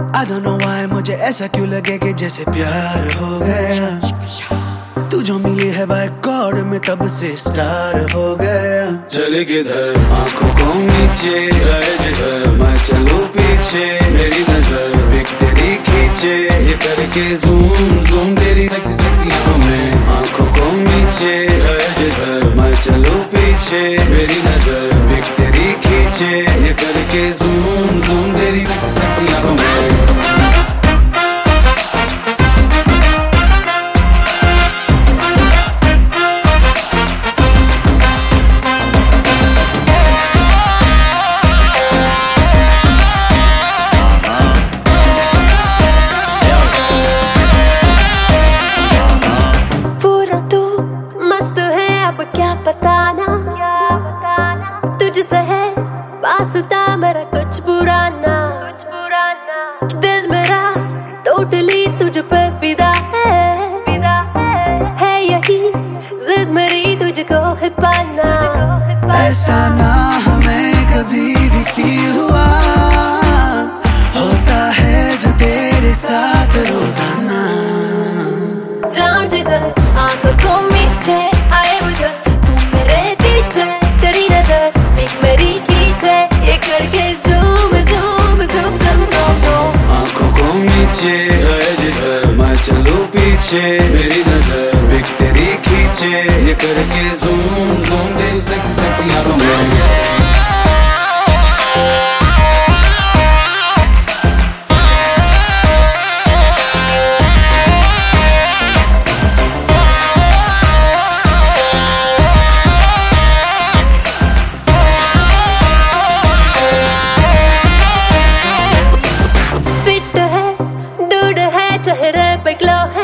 I don't know why मुझे ऐसा क्यों लगे कि जैसे प्यार हो गया। तू जो मिली है बाय गॉड में तब से स्टार हो गया। चले किधर आंखों को नीचे जाए जिधर, मैं चलूं पीछे मेरी नजर पिक तेरी खींचे, ये करके जूम जूम तेरी सेक्सी सेक्सी आंखों में। आंखों को नीचे जाए जिधर, मैं चलूं पीछे मेरी नजर पिक तेरी खींचे, ये करके जूम जूम तेरी सेक्सी सेक्सी आंखों में। क्या बताना तुझसे है वास्ता मेरा कुछ बुराना, दिल मेरा टोटली तुझ पे फिदा है यही जिद मेरी तुझको है पाना। ऐसा ना हमें कभी भी फील हुआ, होता है जो तेरे साथ रोजाना। जाऊं जिधर आंखों को मीठे आए उधर, तू मेरे पीछे तेरी नजर एक मेरी खींचे, ये करके zoom zoom zoom zoom zoom zoom. आंखों को नीचे आए जिधर, मैं चलूं पीछे मेरी नजर एक तेरी खींचे, ये करके जूम जूम तेरी सेक्सी सेक्सी आंखों में। चेहरे पे ग्लो है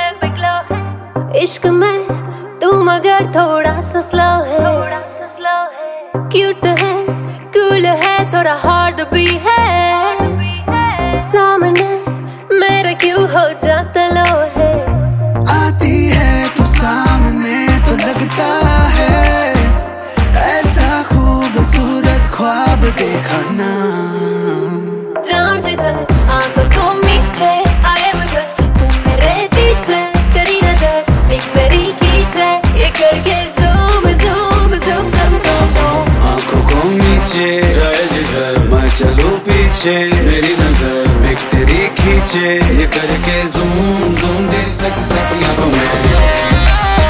इश्क में तू मगर थोड़ा सा स्लो है, क्यूट है कूल है थोड़ा हार्ड भी है, सामने मेरे क्यों हो जाता लो है। आती है तू सामने तो लगता है ऐसा खूबसूरत ख्वाब देखा ना। जाऊं जिधर आंखों को मीठे आए उधर, तू मेरे पीछे तेरी नजर एक मेरी खींचे, ये करके zoom zoom zoom zoom zoom zoom. आंखों को नीचे जाए जिधर, मैं चलूं पीछे मेरी नजर एक तेरी खींचे, ये करके जूम जूम तेरी सेक्सी सेक्सी आंखों में।